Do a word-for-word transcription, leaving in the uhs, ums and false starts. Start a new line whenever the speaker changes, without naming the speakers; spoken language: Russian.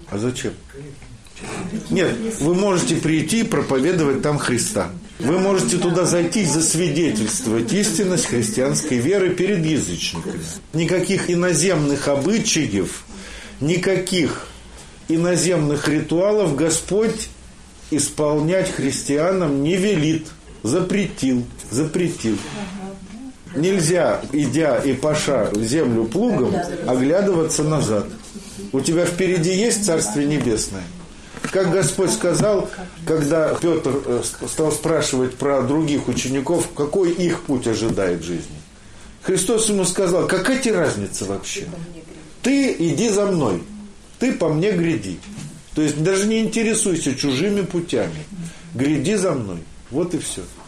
А зачем? Нет, вы можете прийти и проповедовать там Христа. Вы можете туда зайти и засвидетельствовать истинность христианской веры перед язычниками. Никаких иноземных обычаев, никаких иноземных ритуалов Господь исполнять христианам не велит. Запретил, запретил. Нельзя, идя и паша землю плугом, оглядываться назад. У тебя впереди есть Царствие Небесное? Как Господь сказал, когда Петр стал спрашивать про других учеников, какой их путь ожидает в жизни. Христос ему сказал, какая тебе разница вообще? Ты иди за мной, ты по мне гряди. То есть даже не интересуйся чужими путями. Гряди за мной. Вот и все.